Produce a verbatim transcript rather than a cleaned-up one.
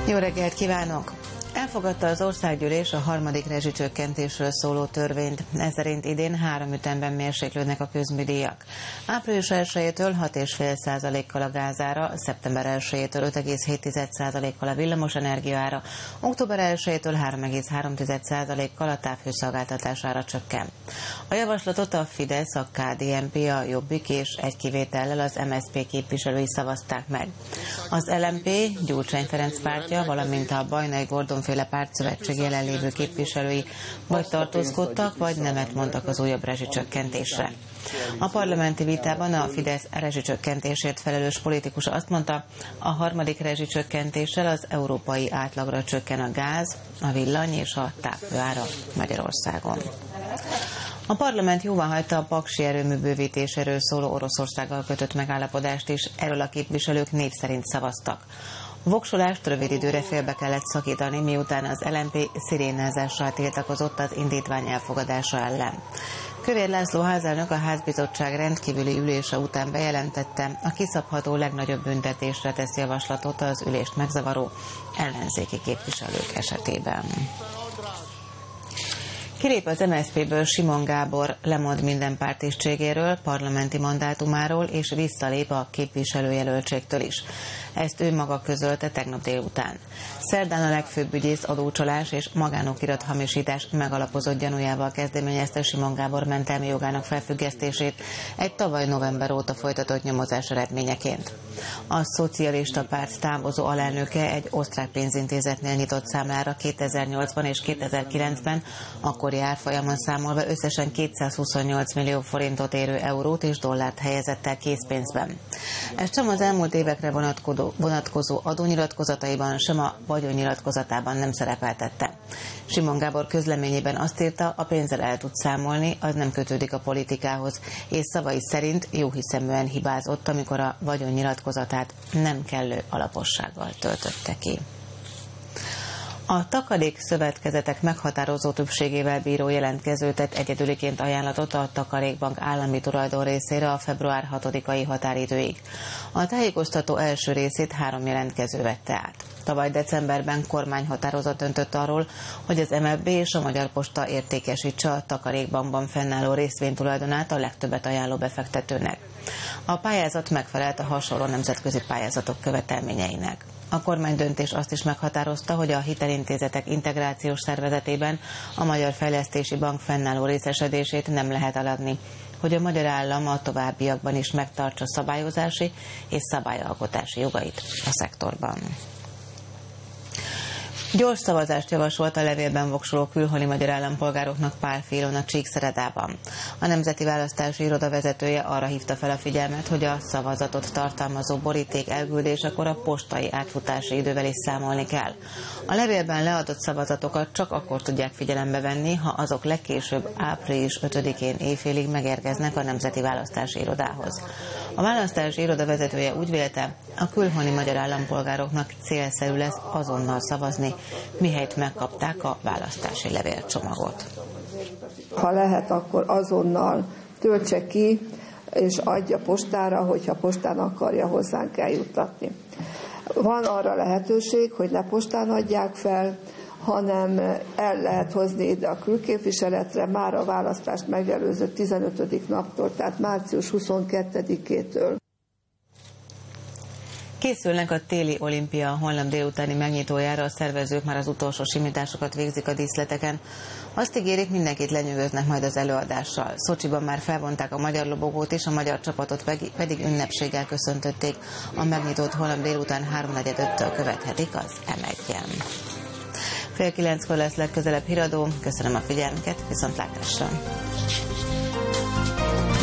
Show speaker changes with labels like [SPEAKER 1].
[SPEAKER 1] Jó reggelt kívánok! Elfogadta az országgyűlés a harmadik rezsicsökkentésről szóló törvényt. Ez szerint idén három ütemben mérséklődnek a közműdíjak. április elsejétől hat egész öt százalékkal a gázára, szeptember elsejétől öt egész hét százalékkal a villamosenergia ára, október elsejétől három egész három százalékkal a távhőszolgáltatására csökken. A javaslatot a Fidesz, a ká dé en pé, a Jobbik és egy kivétellel az em es zé pé képviselői szavazták meg. Az el em pé, Gyurcsány Ferenc pártja, valamint a Bajnai Gordon féle pártszövetség jelenlévő képviselői vagy tartózkodtak, vagy nemet mondtak az újabb rezsicsökkentésre. A parlamenti vitában a Fidesz rezsicsökkentésért felelős politikus azt mondta, a harmadik rezsicsökkentéssel az európai átlagra csökken a gáz, a villany és a távhőára Magyarországon. A parlament jóváhagyta a paksi erőmű bővítéséről szóló Oroszországgal kötött megállapodást is, erről a képviselők név szerint szavaztak. A voksolást rövid időre félbe kellett szakítani, miután az el em pé szirénázással tiltakozott az indítvány elfogadása ellen. Kövér László házelnök a házbizottság rendkívüli ülése után bejelentette, a kiszabható legnagyobb büntetésre tesz javaslatot az ülést megzavaró ellenzéki képviselők esetében. Kilép az em es zé péből Simon Gábor, lemond minden pártiségéről, parlamenti mandátumáról és visszalép a képviselőjelöltségtől is. Ezt ő maga közölte tegnap délután. Szerdán a legfőbb ügyész adócsalás és magánokirat hamisítás megalapozott gyanújával kezdeményezte Simon Gábor mentelmi jogának felfüggesztését egy tavaly november óta folytatott nyomozás eredményeként. A szocialista párt távozó alelnöke egy osztrák pénzintézetnél nyitott számlára kétezer-nyolcban és kétezer-kilencben, akkori árfolyamon számolva összesen kétszázhuszonnyolc millió forintot érő eurót és dollárt helyezett el készpénzben. Ez sem az elmúlt évekre vonatkozó vonatkozó adónyilatkozataiban, sem a vagyonnyilatkozatában nem szerepeltette. Simon Gábor közleményében azt írta, a pénzzel el tud számolni, az nem kötődik a politikához, és szavai szerint jóhiszeműen hibázott, amikor a vagyonnyilatkozatát nem kellő alapossággal töltötte ki. A takarék szövetkezetek meghatározó többségével bíró jelentkező tett egyedüliként ajánlatot a Takarékbank állami tulajdon részére a február hatodikai határidőig. A tájékoztató első részét három jelentkező vette át. Tavaly decemberben kormányhatározat döntött arról, hogy az em en bé és a Magyar Posta értékesítse a Takarékbankban fennálló részvénytulajdonát a legtöbbet ajánló befektetőnek. A pályázat megfelelt a hasonló nemzetközi pályázatok követelményeinek. A kormánydöntés azt is meghatározta, hogy a hitelintézetek integrációs szervezetében a Magyar Fejlesztési Bank fennálló részesedését nem lehet eladni, hogy a magyar állam a továbbiakban is megtartsa szabályozási és szabályalkotási jogait a szektorban. Gyors szavazást javasolt a levélben voksoló külhoni magyar állampolgároknak Pál Filon a Csíkszeredában. A Nemzeti Választási Iroda vezetője arra hívta fel a figyelmet, hogy a szavazatot tartalmazó boríték elküldésekor a postai átfutási idővel is számolni kell. A levélben leadott szavazatokat csak akkor tudják figyelembe venni, ha azok legkésőbb április ötödikén éjfélig megérkeznek a Nemzeti Választási Irodához. A választási iroda vezetője úgy vélte, a külhoni magyar állampolgároknak célszerű lesz azonnal szavazni, mihelyt megkapták a választási levélcsomagot.
[SPEAKER 2] Ha lehet, akkor azonnal töltse ki és adja postára, hogyha postán akarja hozzánk eljuttatni. Van arra lehetőség, hogy ne postán adják fel, hanem el lehet hozni ide a külképviseletre már a választást megelőző tizenötödik naptól, tehát március huszonkettedikétől.
[SPEAKER 1] Készülnek a téli olimpia holnap délutáni megnyitójára, a szervezők már az utolsó simításokat végzik a díszleteken. Azt ígérik, mindenkit lenyűgöznek majd az előadással. Szocsiban már felvonták a magyar lobogót, és a magyar csapatot pedig ünnepséggel köszöntötték. A megnyitót holnap délután háromnegyed öttől követhetik az em egyen. Fél kilenckor lesz legközelebb híradó. Köszönöm a figyelmüket, viszontlátásra!